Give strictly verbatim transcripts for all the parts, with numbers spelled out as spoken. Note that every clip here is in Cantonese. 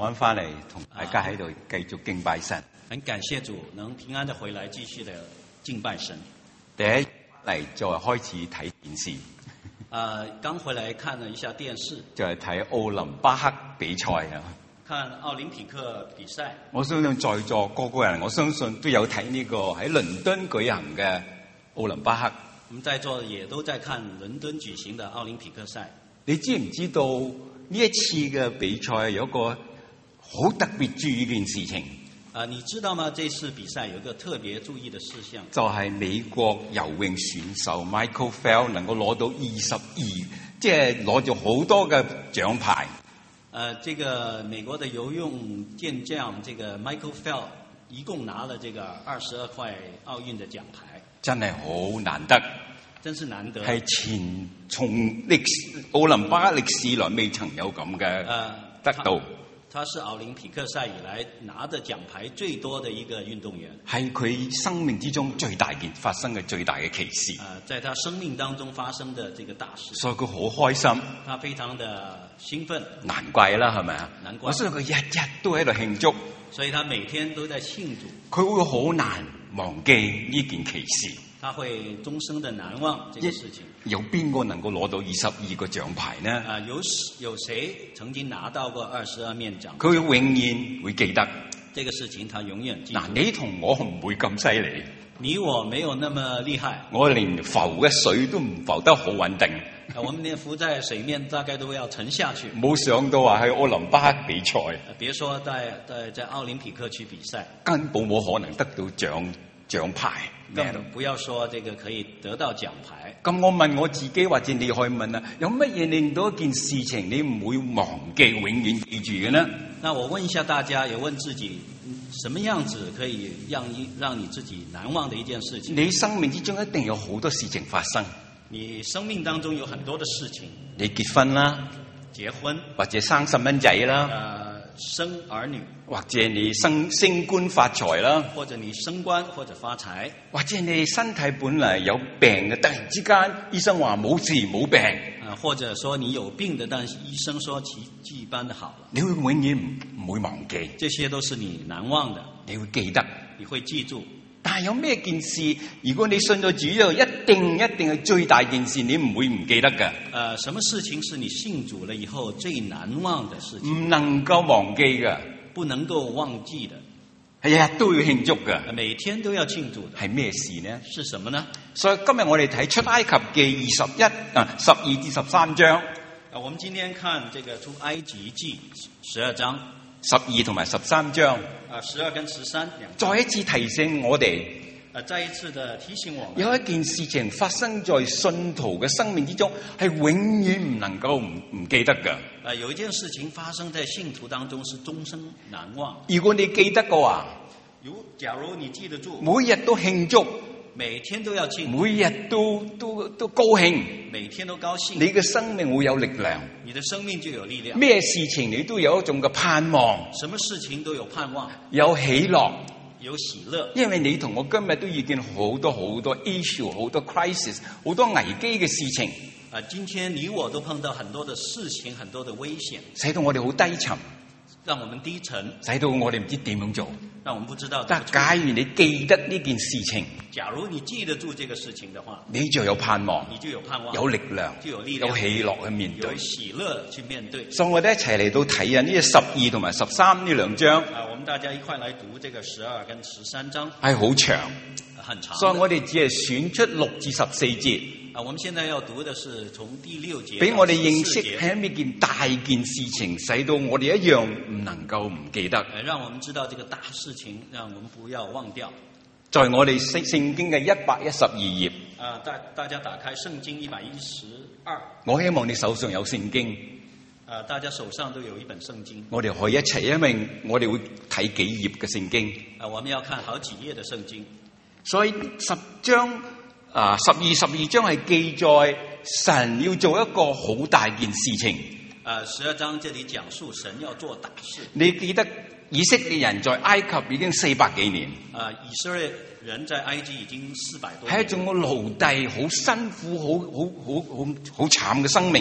安翻嚟同大家喺度繼續敬拜神。 很感謝主能平安的回來繼續的敬拜神。 第一嚟就係開始睇電視， 啊，剛回來看了一下電視， 就係睇奧林巴克比賽啊。 看奧林匹克比賽。我相信在座個個人，我相信都有睇呢個喺倫敦舉行嘅奧林巴克。 我們在座也都在看倫敦舉行的奧林匹克賽。 你知唔知道呢一次嘅比賽有一個好特別注意嘅件事情？ 啊，你知道嗎？這次比賽有一個特別注意的事項， 就係美國游泳選手 Michael Phelps 能夠攞到二十二，即係攞咗好多嘅獎牌。 呃，這個美國的游泳健將，這個 Michael Phelps 一共拿了這個二十二塊奧運的獎牌， 真係好難得， 真是難得， 係前從歷史奧林巴克歷史來未曾有咁嘅得到。 他, 他是奧林匹克賽以來拿的獎牌最多的一個運動員， 係佢生命之中最大件發生嘅最大嘅奇事。 啊，在他生命當中發生的這個大事， 所以佢好開心， 他非常的興奮。 難怪啦，係咪啊？ 難怪。 我相信佢日日都喺度慶祝， 所以他每天都在慶祝。 佢會好難忘記呢件奇事。 他會終生的難忘這個事情。 有邊個能夠攞到二十二個獎牌呢？ 啊，有有誰曾經拿到過二十二面獎？ 佢永遠會記得這個事情，他永遠記得。 嗱，你同我唔會咁犀利， 你我沒有那麼厲害， 我連浮嘅水都唔浮得好穩定。 啊，我們連浮在水面大概都要沉下去。 冇想到話喺奧林巴克比賽， 別說在在在奧林匹克去比賽， 根本冇可能得到獎獎牌。 更不要說這個可以得到獎牌。 咁我問我自己，或者你可以問啊，有乜嘢令到一件事情你唔會忘記、永遠記住嘅呢？ 那我問一下大家，也問自己，什麼樣子可以讓你讓你自己難忘的一件事情？ 你生命之中一定有好多事情發生。 你生命當中有很多的事情。 你結婚啦， 結婚， 或者生細蚊仔啦。 呃生兒女， 或者你升升官發財啦， 或者你升官或者發財， 或者你身體本嚟有病嘅，突然之間醫生話冇事冇病， 啊，或者說你有病的，但是醫生說奇蹟般的好了， 你會永遠唔唔會忘記， 這些都是你難忘的， 你會記得， 你會記住。 但係有咩件事，如果你信咗主之後，一定一定係最大件事，你唔會唔記得㗎。 呃，什麼事情是你信主了以後最難忘的事情？ 唔能夠忘記㗎， 不能夠忘記的， 係日日都要慶祝㗎， 每天都要慶祝的。 係咩事呢？ 是什麼呢？ 所以今日我哋睇出埃及記二十一啊十二至十三章。 啊，我們今天看這個出埃及記十二章。 十二同埋十三章， 啊，十二跟十三兩， 再一次提醒我哋， 啊，再一次的提醒我們， 有一件事情發生在信徒嘅生命之中，係永遠唔能夠唔唔記得㗎。 啊，有一件事情發生在信徒當中，是終生難忘。 如果你記得嘅話， 如假如你記得住， 每日都慶祝， 每天都要慶祝， 每日都都都高興， 每天都高興， 你嘅生命會有力量， 你的生命就有力量。 咩事情你都有一種嘅盼望， 什麼事情都有盼望， 有喜樂， 有喜樂。 因為你同我今日都遇見好多好多 issue， 好多 crisis， 好多危機嘅事情。 啊，今天你我都碰到很多的事情，很多的危險， 使到我哋好低沉， 讓我們低沉， 使到我哋唔知點樣做。 讓我們不知道。 但假如你記得呢件事情， 假如你記得住這個事情的話， 你就有盼望， 你就有盼望， 有力量， 就有力量， 有喜樂去面對， 有喜樂去面對。 所以我哋一齊嚟到睇啊呢十二同埋十三呢兩章。 啊，我們大家一塊來讀這個十二跟十三章， 係好長， 很長。 所以我哋只係選出六至十四節。 啊，我們現在要讀的是從第六節， 俾我哋認識係咩件大件事情，使到我哋一樣唔能夠唔記得。 讓我們知道這個大事情，讓我們不要忘掉。 在我哋聖聖經嘅一百一十二頁。 啊，大大家打開聖經一百一十二。 我希望你手上有聖經。 啊，大家手上都有一本聖經。 我哋可以一齊，因為我哋會睇幾頁嘅聖經。 啊，我們要看好幾頁的聖經。 所以十章。啊，十二十二章係記載神要做一個好大件事情。 啊，十二章這裡講述神要做大事。 你記得以色列人在埃及已經四百幾年。 啊，以色列人在埃及已經四百多年。 係一種奴隸，好辛苦，好好好好好慘嘅生命。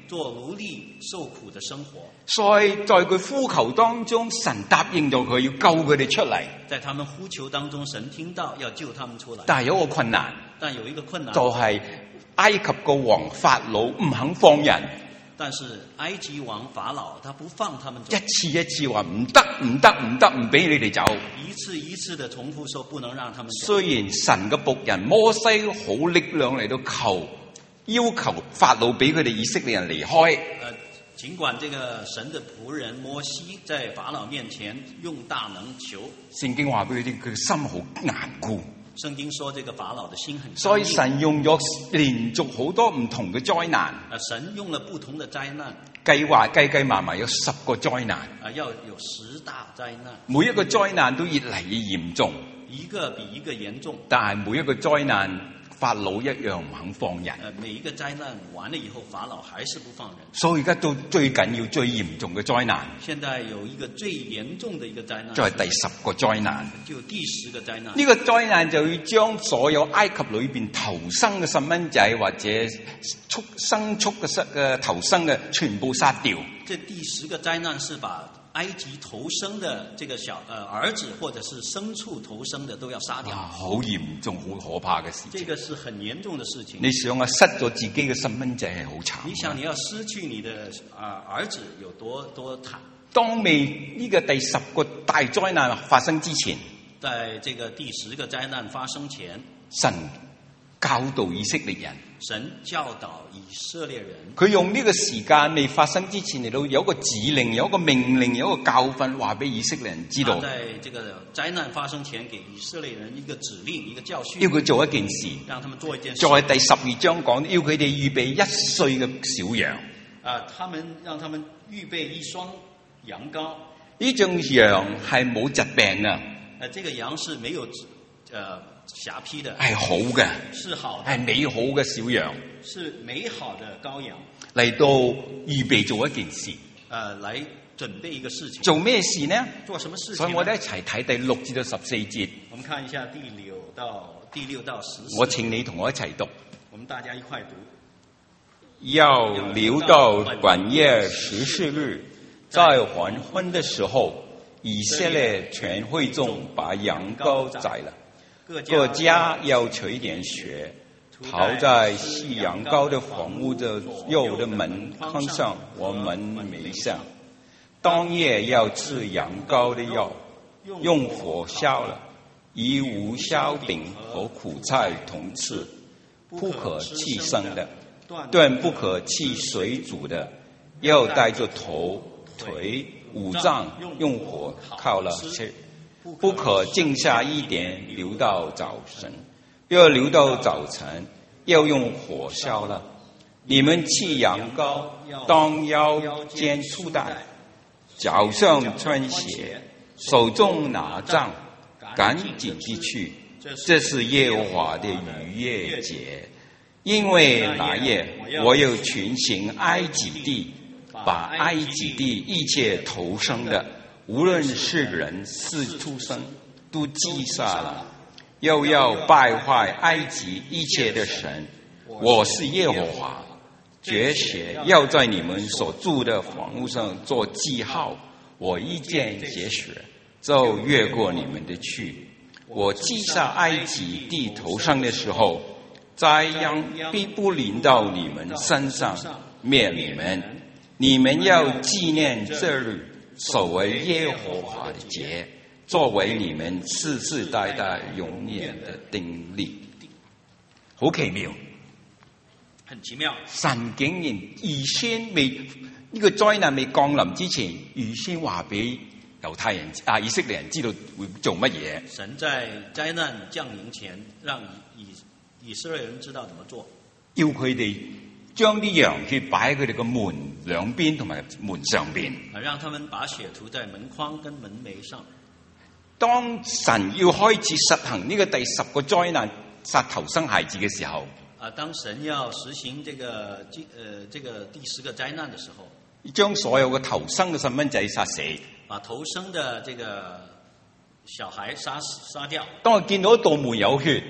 做奴隸受苦的生活。 所以在佢呼求當中，神答應咗佢要救佢哋出嚟。 在他們呼求當中，神聽到要救他們出來。 但係有一個困難， 但有一個困難就係埃及個王法老唔肯放人。 但是埃及王法老他不放他們走， 一次一次話唔得唔得唔得，唔俾你哋走。 一次一次的重複說不能讓他們走。 雖然神嘅僕人摩西好力量嚟到求，要求法老俾佢哋以色列人離開。 呃，儘管這個神的僕人摩西在法老面前用大能求， 聖經話俾佢聽，佢心好頑固。 聖經說這個法老的心很剛硬， 所以神用咗連續好多唔同嘅災難。 啊，神用了不同的災難， 計劃計計埋埋有十個災難。 啊，要有十大災難， 每一個災難都越嚟越嚴重， 一個比一個嚴重。 但係每一個災難，法老一樣唔肯放人。 呃，每一個災難完了以後，法老還是不放人。 所以而家到最緊要、最嚴重嘅災難， 現在有一個最嚴重的一個災難， 就係第十個災難。 就第十個災難。 呢個災難就要將所有埃及裏邊投生嘅細蚊仔或者畜牲畜嘅生嘅投生嘅全部殺掉。 這第十個災難是把埃及投生的這個小呃兒子或者是牲畜投生的都要殺掉。 啊，好嚴重、好可怕嘅事情。 這個是很嚴重的事情。 你想啊，失咗自己嘅細蚊仔係好慘。 你想你要失去你的啊、呃、兒子有多多慘？ 當未呢個第十個大災難發生之前， 在這個第十個災難發生前， 神教導以色列人。 神教導以色列人， 佢用呢個時間未發生之前嚟到有一個指令，有一個命令，有一個教訓，話俾以色列人知道。 在這個災難發生前，給以色列人一個指令，一個教訓， 要佢做一件事， 讓他們做一件事。 在第十二章講，要佢哋預備一歲嘅小羊。 啊，他們讓他們預備一雙羊羔。 呢種羊係冇疾病啊， 啊，這個羊是沒有呃瑕疵的， 係好嘅， 是好的， 係美好嘅小羊， 是美好的羔羊， 嚟到預備做一件事。 呃，來準備一個事情。 做咩事呢？ 做什麼事情呢？ 所以我哋一齊睇第六至到十四節。 我們看一下第六到第六到十四。 我請你同我一齊讀。 我們大家一塊讀。 要留到本月十四日，在黃昏的時候，以色列全會眾把羊羔宰了，各家要取點血，塗在獻羊羔的房屋的右的門框上和門楣上。當夜要吃羊羔的肉，用火燒了，以無酵餅和苦菜同吃，不可棄生的，斷不可棄水煮的，要帶着頭、腿、五臟用火烤了吃，不可剩下一點留到早晨，要留到早晨，要用火燒了。你們棄羊羔，當腰間束帶，腳上穿鞋，手中拿杖，趕緊地去。這是耶和華的逾越節。因為那夜我要全行埃及地，把埃及地一切投生的，無論是人是畜生，都擊殺了，又要敗壞埃及一切的神。我是耶和華，絕血要在你們所住的房屋上做記號。我一見這血，就越過你們的去。我擊殺埃及地投生的時候，災殃必不臨到你們身上，滅你們。你們要紀念這日，守為耶和華的節，作為你們世世代代永遠的定例。好奇妙， 很奇妙。 神竟然預先未呢、這個災難未降臨之前，預先話俾猶太人啊以色列人知道會做乜嘢。 神在災難降臨前，讓以以色列人知道怎麼做， 要佢哋將啲羊血擺喺佢哋個門兩邊同埋門上邊， 啊，讓他們把血塗在門框跟門楣上。 當神要開始實行呢個第十個災難殺頭生孩子嘅時候， 啊，當神要實行這個呃這個第十個災難的時候， 將所有嘅頭生嘅細蚊仔殺死， 把頭生的這個小孩殺死殺掉。 當我見到一道門有血，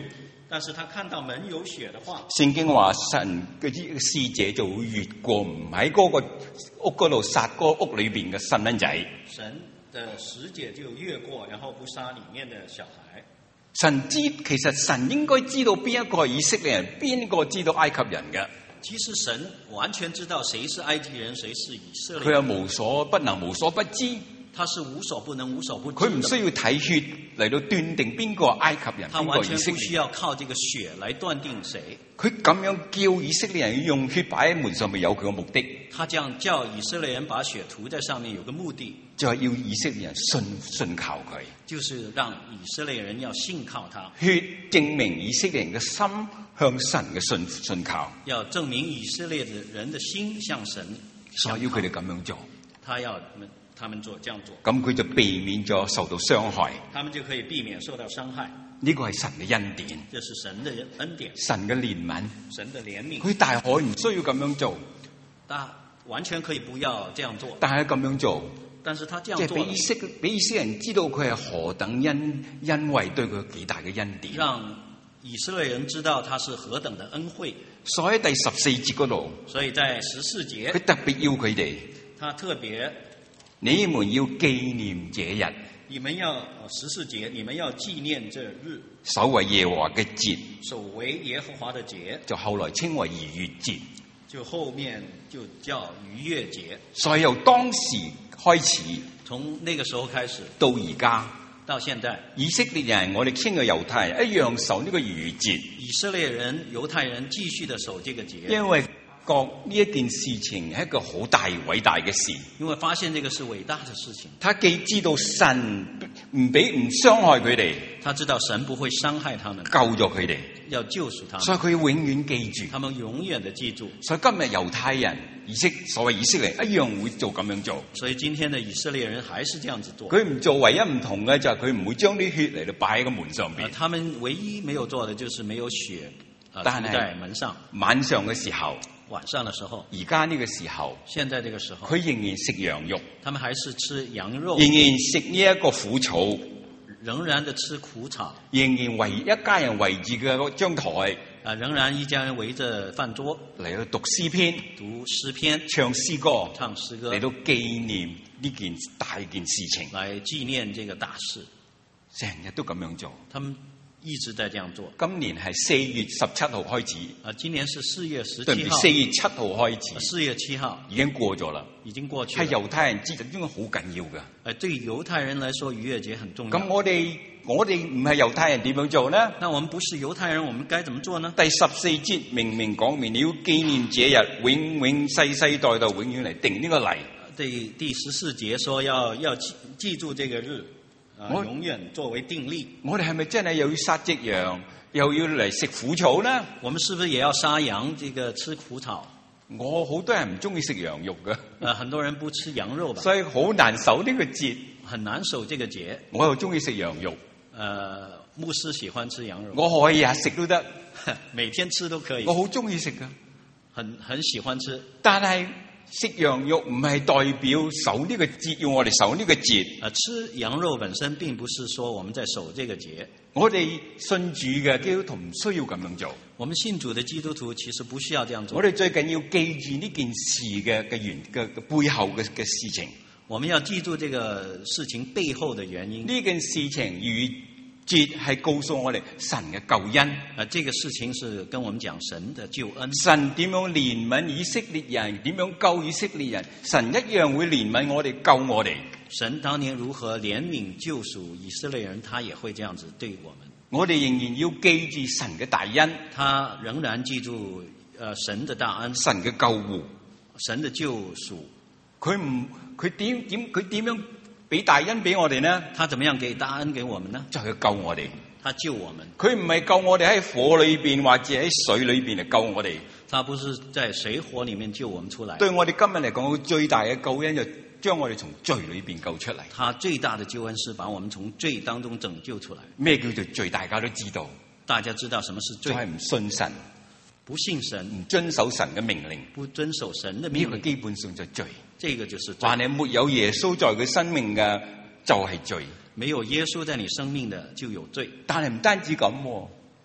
但是他看到門有血的話， 聖經話神嘅使者就會越過，唔喺嗰個屋嗰度殺嗰個屋裏邊嘅細蚊仔。 神的使者就越過，然後不殺裏面的小孩。 神知其實神應該知道邊一個係以色列人，邊個知道埃及人嘅。 其實神完全知道誰是埃及人，誰是以色列佢人。 係無所不能、無所不知。 他是無所不能、無所不知。 佢唔需要睇血嚟到斷定邊個埃及人，邊個他完全以色列人。 不需要靠這個血來斷定誰。 佢咁樣叫以色列人用血擺喺門上面，有佢嘅目的。 他這樣叫以色列人把血塗在上面，有個目的， 就係要以色列人信信靠佢。 就是讓以色列人要信靠他。 血證明以色列人嘅心向神嘅信信靠， 要證明以色列人的心向神向靠， 所以要佢哋咁樣做。 他要他們做這樣做， 咁佢就避免咗受到傷害。 他們就可以避免受到傷害。 呢個係神嘅恩典， 這是神的恩典， 神嘅憐憫， 神的憐憫。 佢大可唔需要咁樣做， 他完全可以不要這樣做， 但係咁樣做， 但是他這即係樣做了， 俾以色俾以色列人知道佢係何等恩恩惠，對佢有幾大嘅恩典。 讓以色列人知道他是何等的恩惠。 所以喺第十四節嗰度， 所以在十四節， 佢特別要佢哋， 他特別， 你們要紀念這日， 你們要十四節，你們要紀念這日， 守為耶和華嘅節， 守為耶和華的節， 就後來稱為逾越節。 就後面就叫逾越節。 所以由當時開始， 從那個時候開始到而家， 到現在， 以色列人我哋稱嘅猶太人一樣守呢個逾越節， 以色列人、猶太人繼續的守這個節， 因為覺呢一件事情係一個好大偉大嘅事。 因為發現這個是偉大的事情， 他既知道神唔俾唔傷害佢哋， 他知道神不會傷害他們， 救咗佢哋， 要救贖他們， 所以佢永遠記住。 他們永遠的記住。 所以今日猶太人以色所謂以色列人一樣會做咁樣做。 所以今天的以色列人還是這樣子做。 佢唔做，唯一唔同嘅就係佢唔會將啲血嚟到擺喺個門上邊。 呃，他們唯一沒有做的就是沒有血啊塗在門上。 晚上嘅時候， 晚上的時候， 而家呢個時候， 現在這個時候， 佢仍然食羊肉， 他們還是吃羊肉， 仍然食呢一個苦草， 仍然的吃苦草， 仍然圍一家人圍住嘅嗰張台， 啊，仍然一家人圍着飯桌嚟到讀詩篇、 讀詩篇、 唱詩歌、 唱詩歌， 嚟到紀念呢件大件事情， 來紀念這個大事， 成日都咁樣做。 他們一直在這樣做。 今年係四月十七號開始， 啊，今年是四月十對唔住， 七號， 四月七號開始， 四月七號已經過咗啦。 已經過去係了。 猶太人節日應該好緊要㗎。 呃，對猶太人來說，逾越節很重要。 咁我哋我哋唔係猶太人點樣做呢？ 那我們不是猶太人，我們該怎麼做呢？ 第十四節明明講明你要紀念這日，永永世世代代永遠嚟定呢個例。 第第十四節說要要記記住這個日，啊， 我永遠作為定例。 我哋係咪真係又要殺隻羊，又要嚟食苦草呢？ 我們是不是也要殺羊，這個吃苦草？ 我好多人唔中意食羊肉㗎， 呃，很多人不吃羊肉吧， 所以好難守呢個節。 很難守這個節。 我又中意食羊肉， 呃，牧師喜歡吃羊肉， 我可以日食都得， 每天吃都可以我，好中意食㗎。 很很喜歡吃。 但係食羊肉唔係代表守呢個節，要我哋守呢個節。 呃，吃羊肉本身並不是說我們在守這個節。 我哋信主嘅基督徒唔需要咁樣做。 我們信主的基督徒其實不需要這樣做。 我哋最緊要記住呢件事嘅嘅原嘅嘅背後嘅嘅事情。 我們要記住這個事情背後的原因。 呢件事情逾節係告訴我哋神嘅救恩。 啊，這個事情是跟我們講神的救恩。 神點樣憐憫以色列人，點樣救以色列人，神一樣會憐憫我哋，救我哋。 神當年如何憐憫救贖以色列人，他也會這樣子對我們。 我哋仍然要記住神嘅大恩， 他仍然記住，呃，神的大恩， 神嘅救護， 神的救贖。 佢唔佢點點佢點樣俾大恩俾我哋呢？ 他怎麼樣給大恩給我們呢？ 就係救我哋。 他救我們。 佢唔係救我哋喺火裏邊或者喺水裏邊嚟救我哋。 他不是在水火裏面救我們出來。 對我哋今日嚟講，最大嘅救恩就將我哋從罪裏邊救出嚟。 他最大的救恩是把我們從罪當中拯救出來。 咩叫做罪？大家都知道。 大家知道什麼是罪？ 就係唔信神， 不信神， 唔遵守神嘅命令， 不遵守神的呢個命令。 基本上就罪。 這個就是罪。 凡係沒有耶穌在佢生命嘅，就係罪。 沒有耶穌在你生命的就有罪。 但係唔單止咁，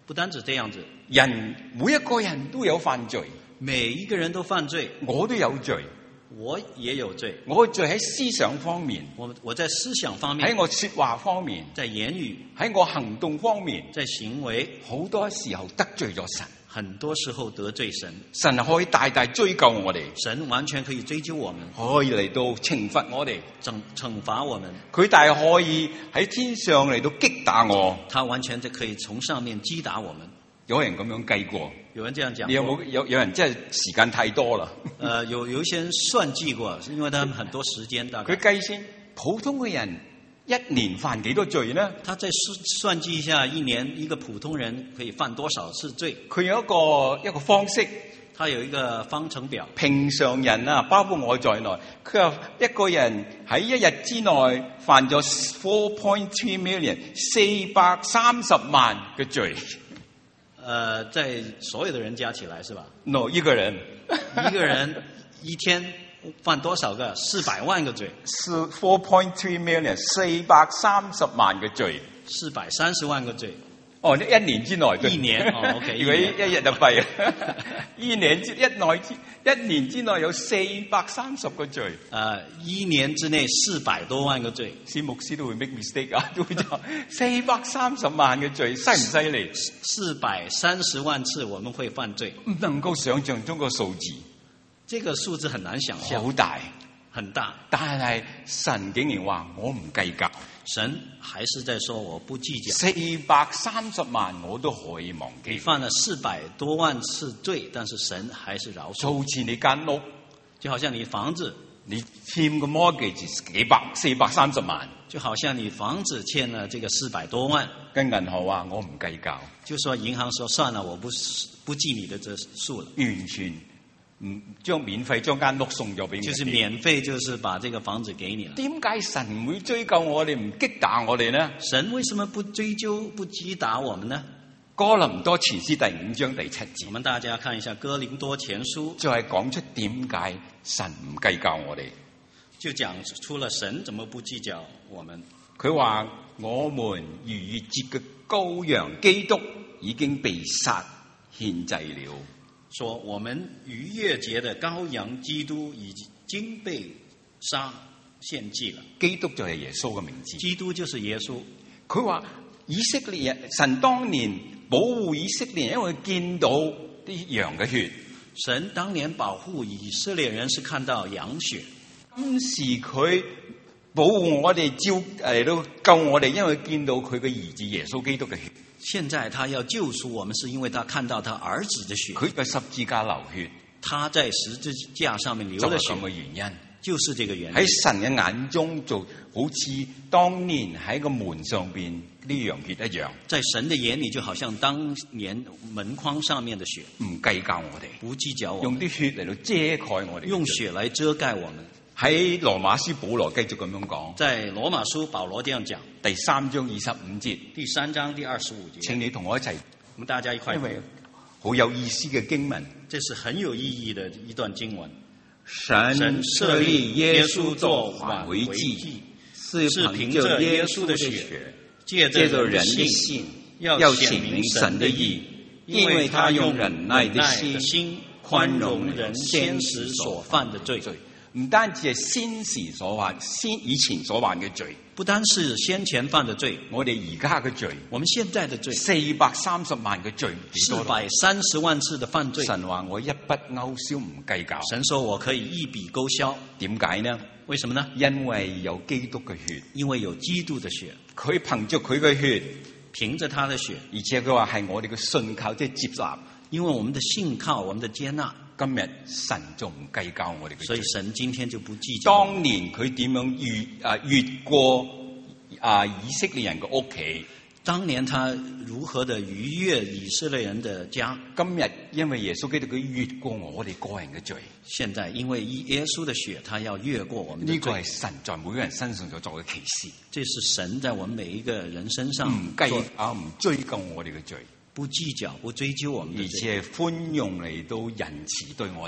不單止這樣子， 人每一個人都有犯罪， 每一個人都犯罪， 我都有罪， 我也有罪。 我罪喺思想方面， 我我在思想方面， 喺我說話方面， 在言語， 喺我行動方面， 在行為， 好多時候得罪咗神。 很多時候得罪神， 神可以大大追究我哋， 神完全可以追究我們， 可以嚟到懲罰我哋， 懲懲罰我們。 佢大可以喺天上嚟到擊打我， 他完全就可以從上面擊打我們。 有人咁樣計過， 有人這樣講過， 有冇有有人真係時間太多啦？ 呃，有有一些人算計過，因為他們很多時間大概。 佢計先，普通嘅人一年犯幾多罪呢？ 他再算計一下，一年一個普通人可以犯多少次罪？ 佢有一個一個方式， 他有一個方程表。 平常人啊，包括我在內，佢話一個人喺一日之內犯咗 four point three million 四百三十萬嘅罪。 呃，在所有的人加起來是吧 ？no， 一個人， 一個人一天犯多少個？四百萬個罪。 是 four point three million 四百三十萬嘅罪。 四百三十萬個罪。 哦，一年之內。 一年哦 ，OK。 如果一日就弊啦。一年之一內之一年之內有四百三十個罪。 呃，一年之內四百多萬個罪。 啲牧師都會 make mistake 啊，都會就四百三十萬嘅罪，犀唔犀利？ 四百三十萬次我們會犯罪， 唔能夠想象中個數字。 這個數字很難想象。 好大， 很大。 但係神竟然話我唔計較。 神還是在說我不計較。 四百三十萬我都可以忘記。 你犯了四百多萬次罪，但是神還是饒恕。 就好似你間屋， 就好像你房子， 你欠個 mortgage 幾百四百三十萬， 就好像你房子欠了這個四百多萬， 跟銀行話我唔計較， 就說銀行說算了，我不不記你的這數了， 完全唔將免費將間屋送咗俾你， 就是免費，就是把這個房子給你了。 點解神唔會追究我哋，唔擊打我哋呢？ 神為什麼不追究、不擊打我們呢？ 哥林多前書第五章第七節， 我們大家看一下哥林多前書， 就係講出點解神唔計較我哋， 就講出了神怎麼不計較我們。 佢話我們逾越節嘅羔羊基督已經被殺獻祭了。 說我們逾越節的羔羊基督已經被殺獻祭了。基督就係耶穌嘅名字。 基督就是耶穌。 佢話以色列人，神當年保護以色列人，因為見到啲羊嘅血。 神當年保護以色列人是看到羊血。 今時佢保護我哋，照嚟到救我哋，因為見到佢嘅兒子耶穌基督嘅血。 現在他要救贖我們，是因為他看到他兒子的血。 佢喺十字架流血， 他在十字架上面流的血， 就係咁嘅原因， 就是這個原因。 喺神嘅眼中，就好似當年喺個門上邊啲羊血一樣。 在神的眼裏，就好像當年門框上面的血， 唔計較我哋， 不計較我們， 用啲血嚟到遮蓋我哋， 用血來遮蓋我們。 喺羅馬書保羅繼續咁樣講， 在羅馬書保羅這樣講， 第三章二十五節， 第三章第二十五節， 請你同我一齊， 我們大家一塊， 因為好有意思嘅經文， 這是很有意義的一段經文。 神設立耶穌做挽回祭，是憑着耶穌的血，借着人的信，要顯明神的義，因為他用忍耐的心寬容人先時所犯的罪。唔單止係先時所犯，先以前所犯嘅罪， 不單是先前犯的罪， 我哋而家嘅罪， 我們現在的罪， 四百三十萬嘅罪， 四百三十萬次的犯罪。 神話我一筆勾銷，唔計較。 神說我可以一筆勾銷， 點解呢？ 為什麼呢？ 因為有基督嘅血， 因為有基督的血， 佢憑着佢嘅血， 憑着他的血， 而且佢話係我哋嘅信靠，即係接納。 因為我們的信靠，我們的接納。 今日神就唔計較我哋嘅罪， 所以神今天就不計較。 當年佢點樣越啊越過啊以色列人嘅屋企？ 當年他如何的逾越以色列人的家？ 今日因為耶穌基督佢越過我哋個人嘅罪。 現在因為耶穌的血，他要越過我們的罪。 呢個係神在每個人身上所做嘅啟示。 這是神在我們每一個人身上唔計啊唔追究我哋嘅罪。 不計較，不追究我們的罪， 而且寬容嚟到仁慈對我哋，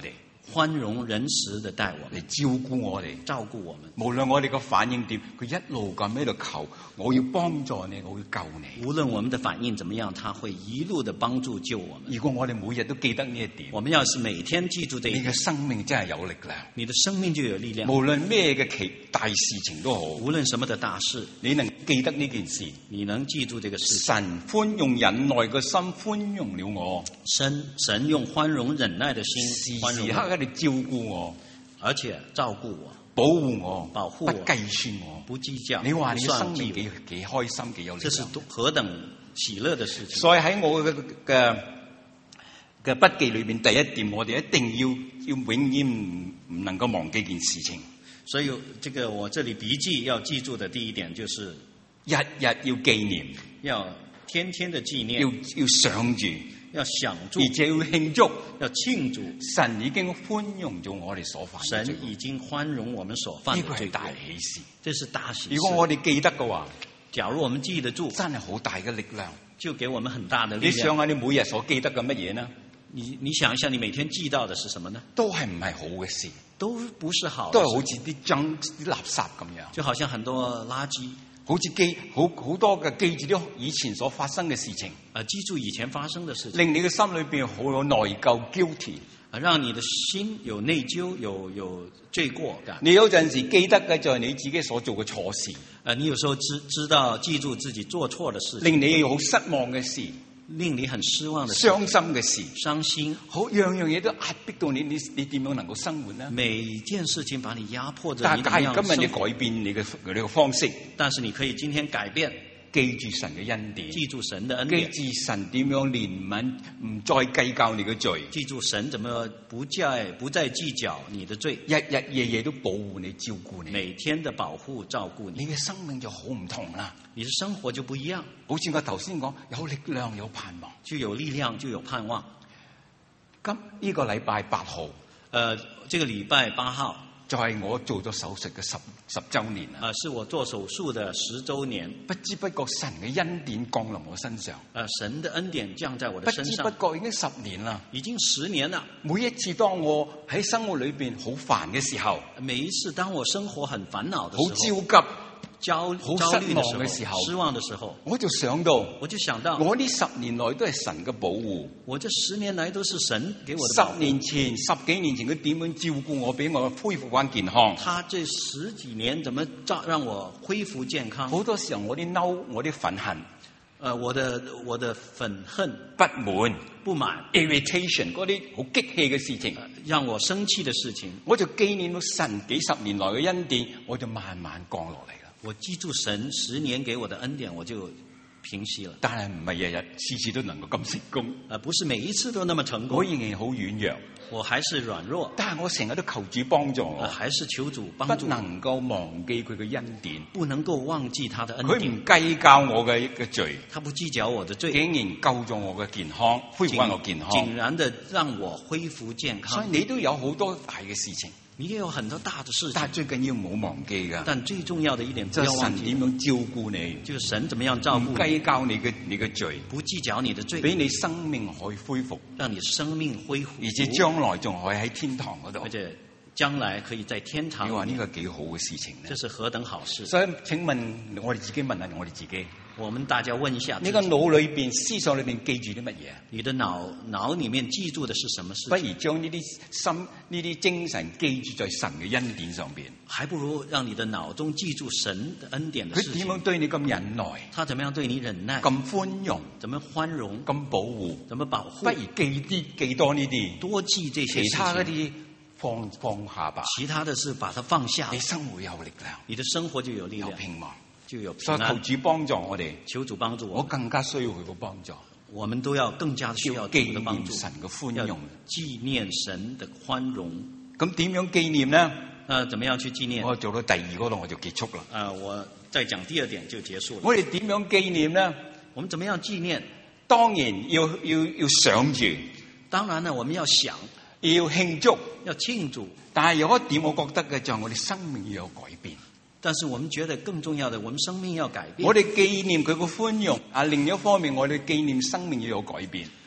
寬容仁慈地待我嚟們， 照顧我哋。 照顧我們。 無論我哋個反應點，佢一路咁喺度求，我要幫助你，我要救你。 無論我們的反應怎麼樣，他會一路的幫助救我們。 如果我哋每日都記得呢一點， 我們要是每天記住這一點， 你嘅生命真係有力量。 你的生命就有力量。 無論咩嘅奇大事情都好， 無論什麼的大事， 你能記得呢件事。 你能記住這個事。 神寬用忍耐嘅心寬容了我， 神神用寬容忍耐的心時寬容時刻我， 刻地照顧我， 而且照顧我， 保護我， 保護我不計算我。 不計較， 你話你不嘅生命算計幾幾開心，幾有力這是量。 何等喜樂的事情。 所以喺我嘅嘅嘅筆記裏邊，第一點我哋一定要要永遠唔唔能夠忘記件事情， 所以這個我這裡筆記要記住的第一點就是日日要紀念， 要天天的紀念， 要要想住， 要想住， 而且要慶祝。 要慶祝神已經寬容咗我哋所犯嘅罪神已經寬容我們所犯的罪過， 呢個係大喜事。 這是大喜事。 如果我哋記得嘅話， 假如我們記得住， 真係好大嘅力量。 就給我們很大的力你量。 想下，你每日所記得嘅乜嘢呢？ 你你想一下，你每天記到的是什麼呢？ 都係唔係好嘅事， 都不是好的都係事， 好似啲爭啲垃圾咁樣， 就好像很多垃圾。 好似記好好多嘅記住啲以前所發生嘅事情， 啊，記住以前發生的事情， 令你嘅心裏邊好有內疚 guilty。 啊，讓你的心有內疚，有有罪過感。 你有陣時記得嘅就係你自己所做嘅錯事， 啊，你有時候知知道記住自己做錯的事情， 令你好失望嘅事、 令你很失望的事， 傷心嘅事， 傷心， 好樣樣嘢都壓迫到你，你你點樣能夠生活呢？ 每件事情把你壓迫着， 但你怎麼樣係今日你生活？ 改變你嘅你嘅方式， 但是你可以今天改變， 記住神嘅恩典， 記住神的恩記典， 住神點樣憐憫，唔再計較你嘅罪， 記住神怎麼不再不再計較你的罪， 日日夜夜都保護你、照顧你， 每天的保護照顧你， 你嘅生命就好唔同啦。 你的生活就不一樣， 好似我頭先講，有力量、有盼望。 就有力量，就有盼望。 今呢個禮拜八號， 呃，這個禮拜八號， 就係我做咗手術嘅十十週年啦。 啊、呃，是我做手術的十週年。 不知不覺神嘅恩典降臨我身上， 呃，神的恩典降在我不的身上， 知不覺已經十年啦。 已經十年了。 每一次當我喺生活裏邊好煩嘅時候， 每一次當我生活很煩惱的好時候， 焦急， 焦好焦慮的失望嘅時候時候，失望的時候， 我就想到， 我就想到， 我呢十年來都係神嘅保護。 我這十年來都是神給我的保護。 十年前、十幾年前，佢點樣照顧我，俾我恢復翻健康？ 他這十幾年怎麼照讓我恢復健康？ 好多時候我啲嬲，我啲憤恨、 呃，我的我的憤恨、 不滿、 不滿， irritation 嗰啲好激氣嘅事情， 呃讓我生氣的事情， 我就紀念到神幾十年來嘅恩典，我就慢慢降落嚟啦。 我記住神十年給我的恩典，我就平息了。 但係唔係日日次次都能夠咁成功， 呃，不是每一次都那麼成功我，仍然好軟弱， 我還是軟弱， 但係我成日都求主幫助我呃，，還是求主幫不助我， 能夠忘記佢嘅恩典。 不能夠忘記他的恩佢典。 唔計較我嘅嘅罪， 他不計較我的罪， 竟然救咗我嘅健康，恢復翻我健康。 竟然的讓我恢復健康。 所以你都有好多大嘅事情， 你也有很多大的事情但，係最緊要唔好忘記噶， 但最重要的一點不就係要忘記， 神點樣照顧你， 就是神怎麼樣照唔顧你， 計較你嘅你嘅罪， 不計較你的罪， 俾你生命可以恢復， 讓你生命恢復， 而且將來仲可以喺天堂嗰度而。且將來可以在天堂你話裡面。 呢個幾好嘅事情呢這？是何等好事！ 所以請問我哋自己問下我哋自己， 我們大家問一下自己， 你個腦裏邊、思想裏邊記住啲乜嘢？ 你的腦腦裡面記住的是什麼事情？ 不如將呢啲心、呢啲精神記住在神嘅恩典上邊。 還不如讓你的腦中記住神的恩典的事佢點樣情。 對你咁忍耐、 他怎麼樣對你忍耐？ 咁寬容、 怎麼寬容？ 咁保護？ 怎麼保不如護？ 記啲記多呢啲， 多記這些其事情， 他嗰啲放放下吧。 其他的是把它放下你，生活有力量， 你的生活就有力量， 有平安。 就有平所以求安。 主幫助我哋， 求主幫助我我們， 更加需要佢嘅幫助。 我們都要更加需要要主紀念的幫助， 神嘅寬要容。 紀念神的寬容。 咁點樣紀念呢？ 呃，怎麼樣去紀念？ 我做到第二嗰度我就結束啦。 呃，我再講第二點就結束了。 我哋點樣紀念呢？ 我們怎麼樣紀念？ 當然要要要想住， 當然呢，我們要想， 要慶祝。 要慶祝。 但係有一點我覺得嘅就係我哋生命要有改變。 但是我們覺得更重要的，我們生命要改變。 我哋紀念佢個寬容，啊另一方面我哋紀念生命要有改變。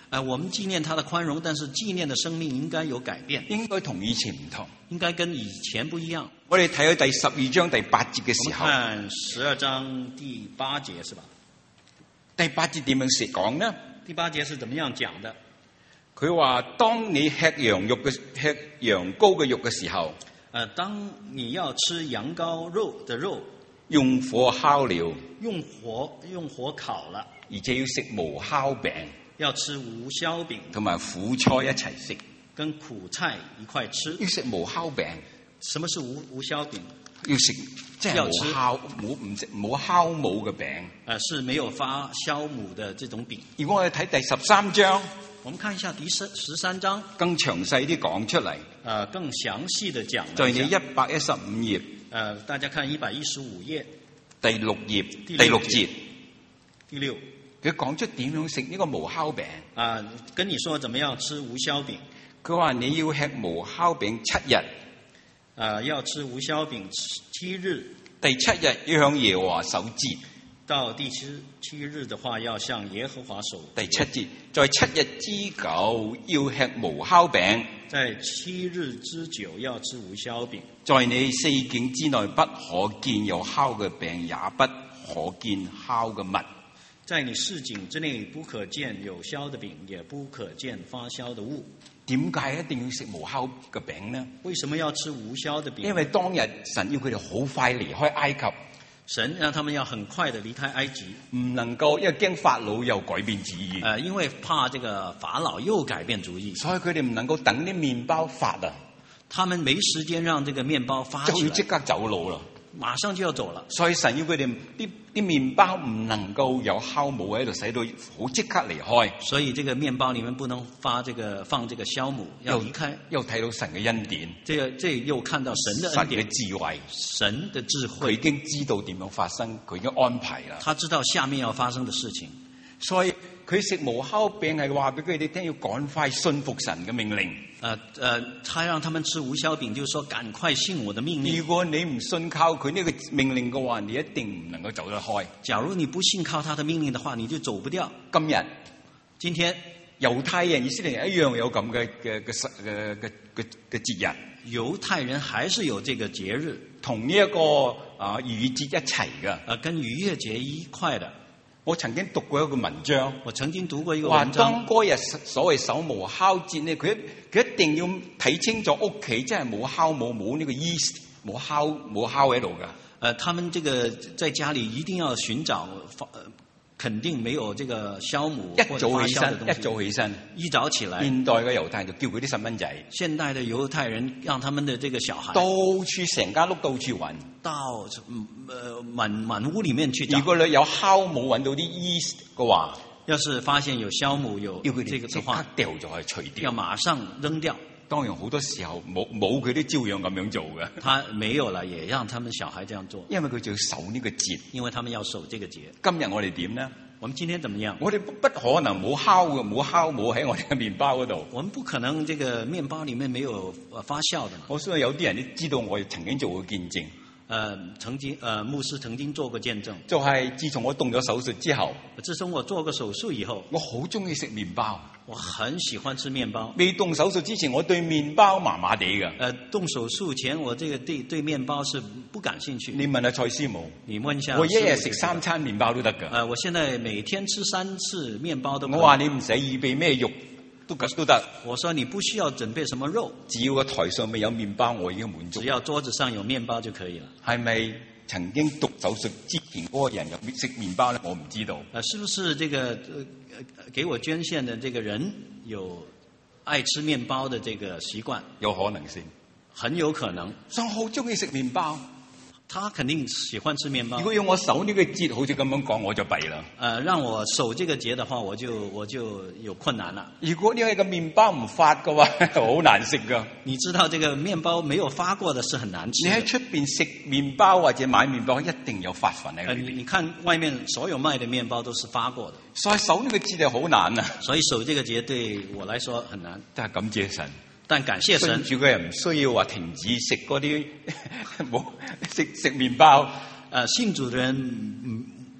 呃，我們紀念他的寬容，但是紀念的生命應該有改變， 應該同以前唔同。 應該跟以前不一樣。 我哋睇到第十二章第八節嘅時候， 我們看十二章第八節是吧？ 第八節點樣說講呢？ 第八節是怎麼樣講的？ 佢話：當你吃羊肉嘅吃羊羔嘅肉嘅時候， 呃，當你要吃羊羔肉的肉， 用火烤了， 用火用火烤了， 而且要食無酵餅， 要吃無酵餅， 同埋苦菜一齊食， 跟苦菜一塊吃。 要食無酵餅。 什麼是無無酵餅？ 要食即係冇酵冇唔食冇酵母嘅餅。 呃，是沒有發酵母的這種餅。 如果我哋睇第十三章， 我們看一下第十十三章， 更詳細啲講出嚟。 呃，更詳細的講。 在你一百一十五頁， 呃，大家看一百一十五頁第六頁第第六六節節， 第六。 佢講出點樣食呢個無酵餅。 啊，跟你說怎麼樣吃無酵餅？ 佢話你要吃無酵餅七日， 啊，要吃無酵餅七日。 第七日要向耶和華守節。 到第七七日的話，要向耶和華守。 第七節，在七日之久要吃無酵餅， 在七日之久要吃無酵餅。 在你四境之內不可見有酵嘅餅，也不可見酵嘅物。 在你市井之內不可見有酵的餅，也不可見發酵的物。 點解一定要食無酵嘅餅呢？ 為什麼要吃無酵的餅？ 因為當日神要佢哋好快離開埃及， 神讓他們要很快的離開埃及， 唔能夠因為驚法老又改變主意。 呃，因為怕這個法老又改變主意， 所以佢哋唔能夠等啲麵包發啊， 他們沒時間讓這個麵包發就起來， 要即刻走路啦。 馬上就要走了。 所以神要佢哋啲啲麵包唔能夠有酵母喺度，使到好即刻離開。 所以這個麵包裡面不能發這個放這個酵母，要離開。 又睇到神嘅恩典， 這個這又看到神的神嘅恩典， 智慧， 神的智佢慧， 已經知道點樣發生，佢已經安排啦。 他知道下面要發生的事情。 所以佢食無酵餅係話俾佢哋聽，要趕快信服神嘅命令。 呃呃，他讓他們吃無酵餅，就是說趕快信我的命令。 如果你唔信靠佢呢個命令嘅話，你一定唔能夠走得開。 假如你不信靠他的命令的話，你就走不掉。 今日今天猶太人、以色列人一樣有咁嘅嘅嘅嘅嘅嘅嘅節日， 猶太人還是有這個節日， 同呢一個啊逾越節一齊嘅。 呃，跟逾越節一塊的。 我曾經讀過一個文章， 我曾經讀過一個話文章， 當嗰日所謂守無酵節呢，佢佢一定要睇清楚屋企真係冇酵母冇呢個 yeast 冇酵冇酵喺度噶。 呃，他們這個在家裡一定要尋找，呃，肯定沒有這個酵母一或者發早起身，一酵的東西。 早起身， 一早起來， 現代嘅猶太人就叫佢啲細蚊仔， 現代的猶太人讓他們的這個小孩到處成間屋到處揾。 到嗯呃滿滿屋裡面去找如。果你有酵母揾到啲 yeast 嘅話， 要是發現有酵母有要佢這哋即刻個的話， 掉咗去除掉。 要馬上扔掉。 當然好多時候冇冇佢都照樣咁樣做嘅， 他沒有了，也讓他們小孩這樣做， 因為佢就要守呢個節。 因為他們要守這個節。 今日我哋點呢？ 我們今天怎麼樣？ 我哋不不可能冇酵嘅，冇酵母喺我哋嘅麵包嗰度。 我們不可能這個麵包裡面沒有呃發酵的嘛。 我相信有啲人都知道，我曾經做過見證。 呃，曾經呃牧師曾經做過見證， 就係自從我動咗手術之後， 自從我做過手術以後， 我好中意食麵包。 我很喜歡吃麵包。 未動手術之前，我對麵包麻麻地嘅。 呃，動手術前我這個對對麵包是不感興趣。 你問下蔡師母， 你問一下， 我一日食三餐麵包都得㗎。 呃，我現在每天吃三次麵包都可以。 我話你唔使預備咩肉都都得， 我說你不需要準備什麼肉， 只要個台上面有麵包，我已經滿足。 只要桌子上有麵包就可以了。 係咪曾經讀手術之前嗰個人有食麵包呢？我唔知道。 呃，是不是這個呃給我捐獻的這個人有愛吃麵包的這個習慣？ 有可能性， 很有可能。 所以我好中意食麵包。 他肯定喜歡吃麵包。 如果要我守呢個節，好似咁樣講，我就弊啦。 呃，讓我守這個節的話，我就我就有困難了。 如果呢個麵包唔發嘅話，好難食噶。 你知道這個麵包沒有發過的是很難吃的。 你喺出邊食麵包或者買麵包，一定有發粉喺呃， 裏邊。 你你看外面所有賣的麵包都是發過的， 所以守呢個節係好難啊。 所以守這個節對我來說很難。 真係感謝神。 但感謝神， 信主嘅人唔需要話停止食嗰啲冇食食麵包。 呃，信主的人嗯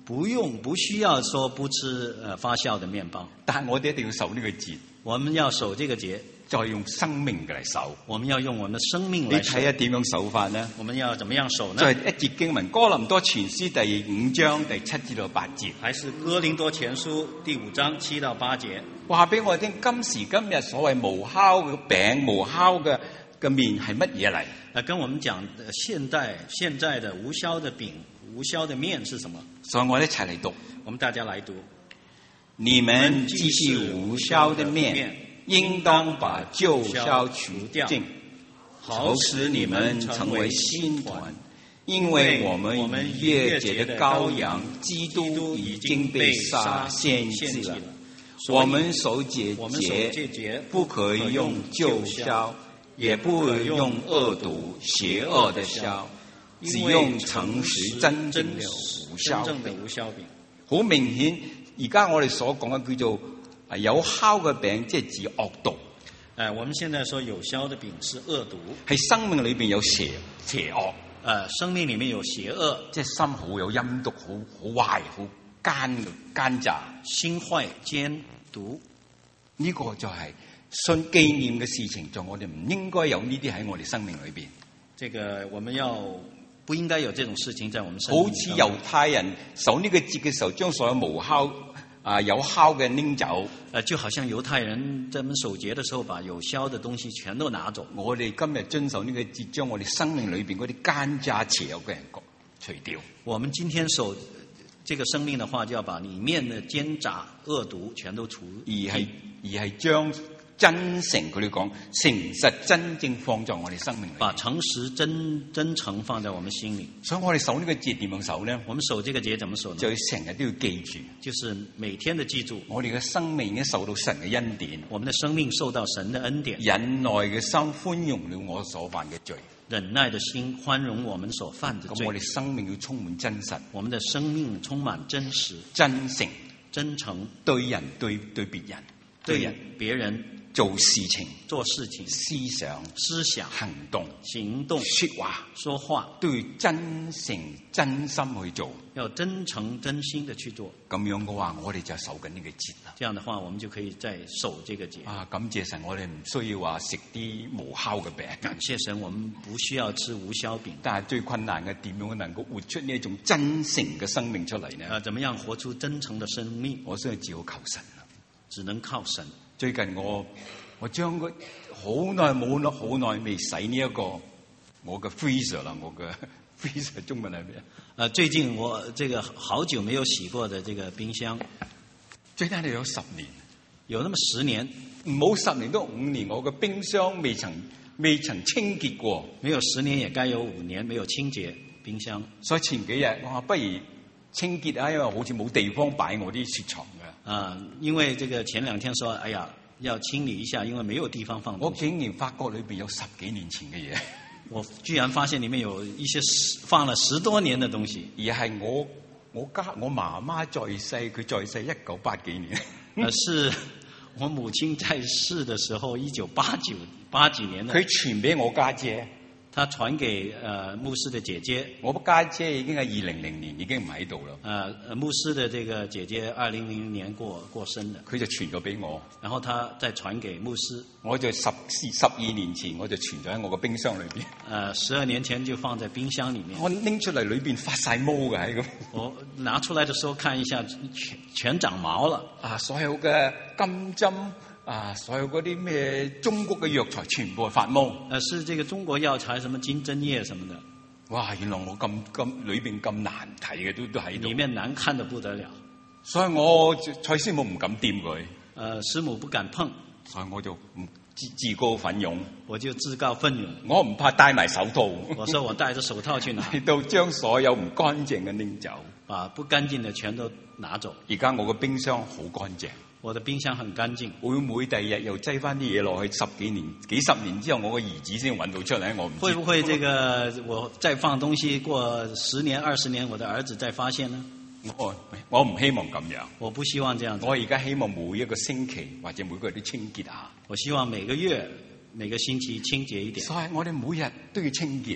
不用不需要說不吃呃發酵的麵包， 但係我哋一定要守呢個節， 我們要守這個節， 再用生命嘅嚟守。 我們要用我們的生命你來守。 睇下點樣守法呢？ 我們要怎麼樣守呢？ 就係一節經文，哥林多前書第五章第七至到八節， 還是哥林多前書第五章七到八節， 話俾我聽，今時今日所謂無酵嘅餅、無酵嘅嘅麵係乜嘢嚟？ 呃，跟我們講呃現代現在的無酵的餅、無酵的麵是什麼？ 所以我哋一齊嚟讀。 我們大家來讀。 你們既是無酵的麵，應當把舊酵除淨，好使你們成為新團。因為我們逾越節的羔羊基督已經被殺獻祭了，我們守節節不可以用舊酵，也不可以用惡毒邪惡的酵，只用誠實真正的無酵餅。好明顯，而家我哋所講嘅叫做有酵嘅餅，即係指惡毒。 誒，我們現在說有酵的餅是惡毒， 係生命裏邊有邪邪惡。 誒，生命裏面有邪惡， 即係心好有陰毒，好好壞，好奸奸詐， 心壞奸毒。 呢個就係信紀念嘅事情，就我哋唔應該有呢啲喺我哋生命裏邊。 這個我們要不應該有這種事情在我們生命裏。 好似猶太人守呢個節嘅時候，將所有無酵啊有酵嘅拎走。 誒，就好像猶太人在我們守節的時候，把有酵的東西全都拿走。 我哋今日遵守呢個節，將我哋生命裏邊嗰啲奸詐邪惡嘅人除掉。 我們今天守這個生命的話，就要把裏面的奸詐惡毒全都除。 而係而係將真誠，佢哋講誠實真正放在我哋生命裏， 把誠實真真誠放在我們心裏。 所以我哋守呢個節點樣守呢？ 我們守這個節怎麼守呢？ 就要成日都要記住， 就是每天的記住， 我哋嘅生命已經受到神嘅恩典， 我們的生命受到神的恩典， 忍耐嘅心寬容了我所犯嘅罪， 忍耐的心寬容我們所犯的罪。 咁我哋生命要充滿真實， 我們的生命充滿真實、 真誠、 真誠， 對人對對別人， 對人別人做事情、 做事情、 思想、 思想、 行動、 行動、 說話、 說話， 都要真誠真心去做， 要真誠真心的去做。 咁樣嘅話，我哋就守緊呢個節啦。 這樣的話，我們就可以再守這個節。 啊，感謝神，我哋唔需要話食啲無酵嘅餅。 感謝神，我們不需要吃無酵餅。 但係最困難嘅點樣能夠活出呢一種真誠嘅生命出嚟呢？ 啊，怎麼樣活出真誠的生命？ 我需要只好求神啦， 只能靠神。 最近我我將個好耐冇耐好耐未洗呢、這、一個我嘅 freezer 啦，我嘅 freezer 中文係咩啊？ 誒，最近我這個好久沒有洗過的這個冰箱， 最低你有十年， 有那麼十年， 唔好十年都五年，我嘅冰箱未曾未曾清潔過。 沒有十年也該有五年沒有清潔冰箱。 所以前幾日我話不如清潔啊，因為好似冇地方擺我啲雪藏嘅。 啊，因為這個前兩天說，哎呀，要清理一下，因為沒有地方放東西。 我竟然發覺裏邊有十幾年前嘅嘢， 我居然發現裡面有一些放了十多年的東西， 而係我我家我媽媽在世，佢在世一九八幾年， 而是我母親在世的時候，一九八九八幾年的。 佢傳俾我家姐， 他傳給呃牧師的姐姐， 我家姐已經係二零零年已經唔喺度啦。 呃，牧師的這個姐姐二零零年過過身的， 佢就傳咗俾我， 然後他再傳給牧師， 我就十十二年前我就存咗喺我個冰箱裏邊。 呃，十二年前就放在冰箱裡面。 我拎出嚟裏邊發晒毛嘅喺咁。 我拿出來的時候看一下，全全長毛了。 啊，所有嘅金針啊，所有嗰啲咩中國嘅藥材全部係發毛。 呃，是這個中國藥材，什麼金針葉什麼的。 哇！原來我咁咁裏邊咁難睇嘅都都喺度。 裡面難看得不得了。 所以我蔡師母唔敢掂佢。 呃，師母不敢碰。 所以我就唔自自告奮勇。 我就自告奮勇。 我唔怕戴埋手套。 我說我戴着手套去拿。 嚟到將所有唔乾淨嘅拎走。 把不乾淨的全都拿走。 而家我個冰箱好乾淨。 我的冰箱很乾淨。會唔會第二日又擠翻啲嘢落去？十幾年、幾十年之後，我個兒子先揾到出嚟，我唔知。 會不會這個我再放東西過十年、二十年，我的兒子再發現呢？ 我我唔希望咁樣。 我不希望這樣子。 我而家希望每一個星期或者每個月都清潔下。 我希望每個月、每個星期清潔一點。 所以我哋每日都要清潔。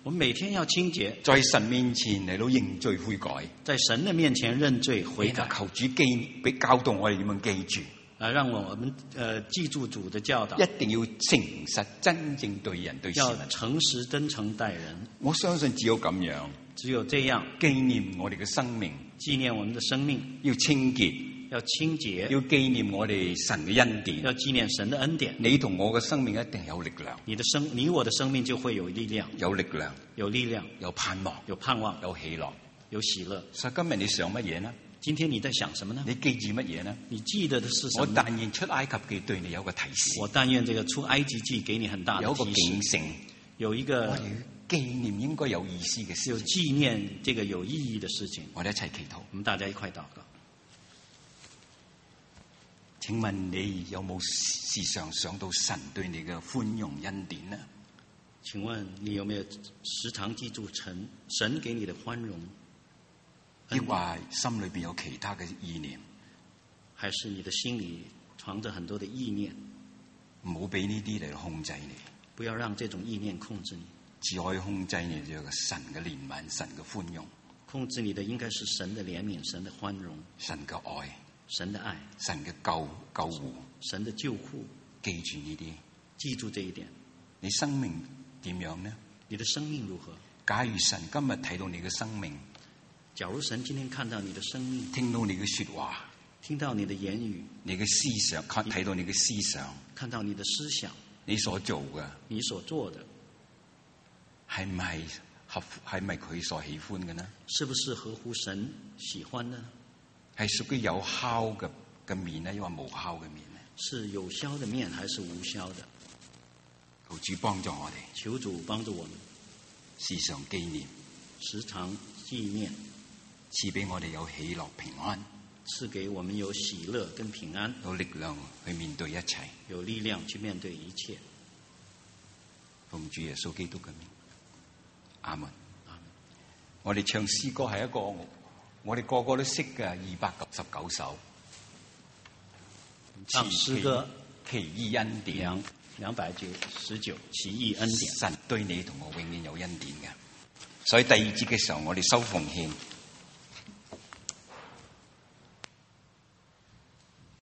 我們每天要清潔， 在神面前嚟到認罪悔改， 在神的面前認罪悔改， 求主記俾教導我哋點樣記住。 啊，讓我們呃記住主的教導， 一定要誠實真正對人對事要物。 誠實真誠待人。 我相信只有咁樣， 只有這樣紀念我哋嘅生命， 紀念我們的生命， 要清潔， 要清潔， 要紀念我哋神嘅恩典， 要紀念神的恩典。 你同我嘅生命一定有力量， 你的生，你我的生命就會有力量， 有力量， 有力量， 有盼望， 有盼望， 有喜樂， 有喜樂。 所以今日你想乜嘢呢？ 今天你在想什麼呢？ 你記住乜嘢呢？ 你記得的是什我麼？ 但願出埃及記對你有個提示， 我但願這個出埃及記給你很大的有一個提示， 警醒， 有一個我哋紀念應該有意思嘅事有情。 紀念這個有意義的事情。 我哋一齊祈禱。 我們大家一塊禱告。 請問你有冇時常想到神對你嘅寬容恩典呢？ 請問你有沒有時常記住神神給你的寬容？ 抑或心裏邊有其他嘅意念？ 還是你的心裏藏着很多的意念？ 唔好俾呢啲嚟控制你。 不要讓這種意念控制你。 只可以控制你就係神嘅憐憫、神嘅寬容。 控制你的應該是神的憐憫、神的寬容、 神嘅愛、 神的愛、 神嘅救救護。 神的救護。 記住呢啲， 記住這一點。 你生命點樣呢？ 你的生命如何？ 假如神今日睇到你嘅生命， 假如神今天看到你的生命， 聽到你嘅說話， 聽到你的言語， 你嘅思想，看睇到你嘅思想， 看到你的思想， 你所做嘅你所做的， 係唔係合乎係咪佢所喜歡嘅呢？ 是不是合乎神喜歡的呢？ 係屬於有酵嘅嘅面呢，抑或無酵嘅面呢？ 是有酵的面還是無酵的？ 求主幫助我哋， 求主幫助我們， 時常紀念， 時常紀念， 賜俾我哋有喜樂平安， 賜給我們有喜樂跟平安， 有力量去面對一切， 有力量去面對一切。 奉主耶穌基督嘅名，阿門。 阿門。 我哋唱詩歌係一個我哋個個都識嘅二百九十九首。 唱詩歌奇異恩典， 兩兩百九十九奇異恩典。 神對你同我永遠有恩典嘅。所以第二節嘅時候，我哋收奉獻。